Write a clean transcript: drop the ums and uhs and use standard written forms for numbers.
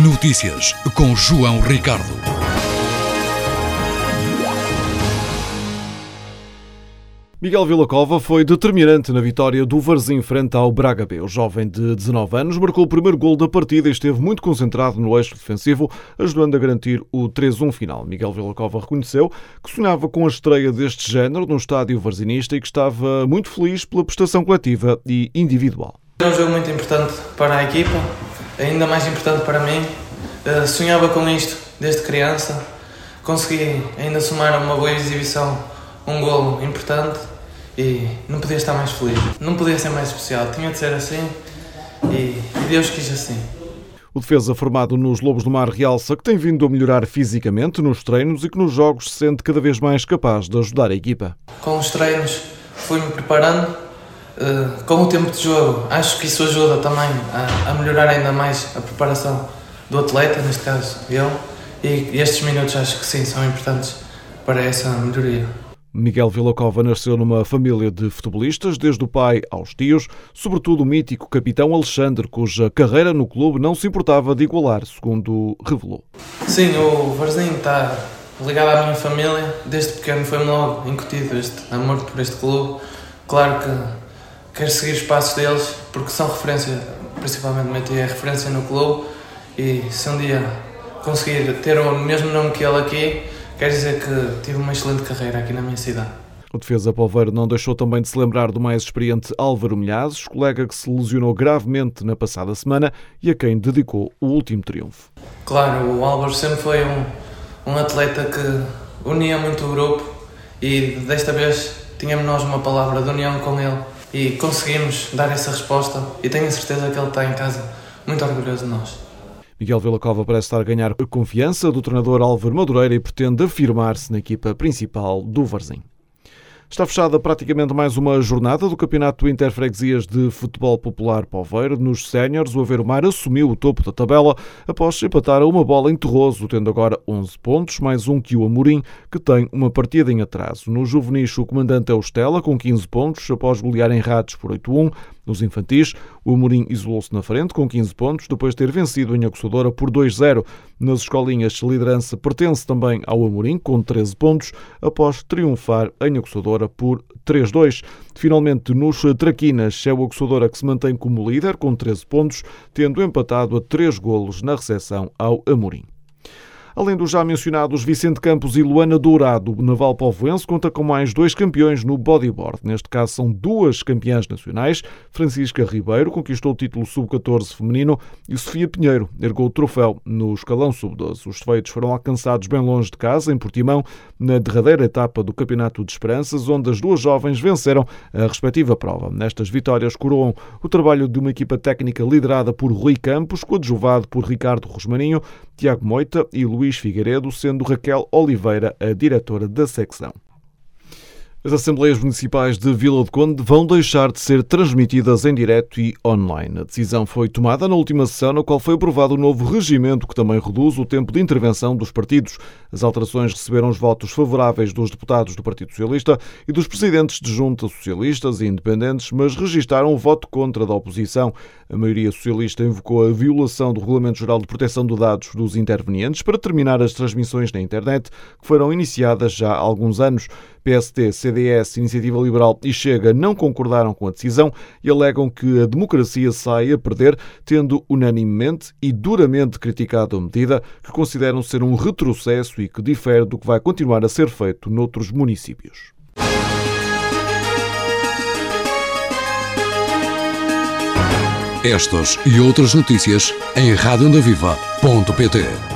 Notícias com João Ricardo. Miguel Villa-Cova foi determinante na vitória do Varzim frente ao Braga B. O jovem de 19 anos marcou o primeiro golo da partida e esteve muito concentrado no eixo defensivo, ajudando a garantir o 3-1 final. Miguel Villa-Cova reconheceu que sonhava com a estreia deste género no estádio varzinista e que estava muito feliz pela prestação coletiva e individual. É um jogo muito importante para a equipa, ainda mais importante para mim. Sonhava com isto desde criança, consegui ainda somar uma boa exibição, um golo importante e não podia estar mais feliz. Não podia ser mais especial, tinha de ser assim e Deus quis assim. O defesa formado nos Lobos do Mar realça que tem vindo a melhorar fisicamente nos treinos e que nos jogos se sente cada vez mais capaz de ajudar a equipa. Com os treinos fui-me preparando, com o tempo de jogo acho que isso ajuda também a melhorar ainda mais a preparação do atleta, neste caso eu, e estes minutos acho que sim, são importantes para essa melhoria. Miguel Villa-Cova nasceu numa família de futebolistas, desde o pai aos tios, sobretudo o mítico capitão Alexandre, cuja carreira no clube não se importava de igualar, segundo revelou. Sim, o Varzim está ligado à minha família, desde pequeno foi-me logo incutido este amor por este clube. Claro que quero seguir os passos deles, porque são referência, principalmente meu tio é referência no clube, e se um dia conseguir ter o mesmo nome que ele aqui, quer dizer que tive uma excelente carreira aqui na minha cidade. O defesa polveiro não deixou também de se lembrar do mais experiente Álvaro Milhazes, colega que se lesionou gravemente na passada semana e a quem dedicou o último triunfo. Claro, o Álvaro sempre foi um atleta que unia muito o grupo e desta vez tínhamos nós uma palavra de união com ele e conseguimos dar essa resposta e tenho a certeza que ele está em casa muito orgulhoso de nós. Miguel Villa-Cova parece estar a ganhar a confiança do treinador Álvaro Madureira e pretende afirmar-se na equipa principal do Varzim. Está fechada praticamente mais uma jornada do Campeonato Interfreguesias de Futebol Popular Poveiro. Nos séniores, o Aveiro Mar assumiu o topo da tabela após empatar a uma bola em Terroso, tendo agora 11 pontos, mais um que o Amorim, que tem uma partida em atraso. No juvenis, o comandante é o Estela, com 15 pontos, após golear em Ratos por 8-1. Nos infantis, o Amorim isolou-se na frente com 15 pontos, depois de ter vencido a Inhacoçadora por 2-0. Nas escolinhas, a liderança pertence também ao Amorim, com 13 pontos, após triunfar a Inhacoçadora por 3-2. Finalmente, nos traquinas, é o Inhacoçadora que se mantém como líder, com 13 pontos, tendo empatado a 3 golos na recepção ao Amorim. Além dos já mencionados Vicente Campos e Luana Dourado, o Naval Povoense conta com mais 2 campeões no bodyboard. Neste caso são 2 campeãs nacionais. Francisca Ribeiro conquistou o título sub-14 feminino e Sofia Pinheiro ergou o troféu no escalão sub-12. Os feitos foram alcançados bem longe de casa, em Portimão, na derradeira etapa do Campeonato de Esperanças, onde as 2 jovens venceram a respectiva prova. Nestas vitórias coroam o trabalho de uma equipa técnica liderada por Rui Campos, coadjuvado por Ricardo Rosmaninho, Tiago Moita e Luís Figueiredo, sendo Raquel Oliveira a diretora da secção. As Assembleias Municipais de Vila do Conde vão deixar de ser transmitidas em direto e online. A decisão foi tomada na última sessão, na qual foi aprovado o novo regimento, que também reduz o tempo de intervenção dos partidos. As alterações receberam os votos favoráveis dos deputados do Partido Socialista e dos presidentes de junta socialistas e independentes, mas registaram o voto contra da oposição. A maioria socialista invocou a violação do Regulamento Geral de Proteção de Dados dos intervenientes para terminar as transmissões na internet, que foram iniciadas já há alguns anos. PST, CDS, Iniciativa Liberal e Chega não concordaram com a decisão e alegam que a democracia sai a perder, tendo unanimemente e duramente criticado a medida, que consideram ser um retrocesso e que difere do que vai continuar a ser feito noutros municípios. Estas e outras notícias em radioondaviva.pt.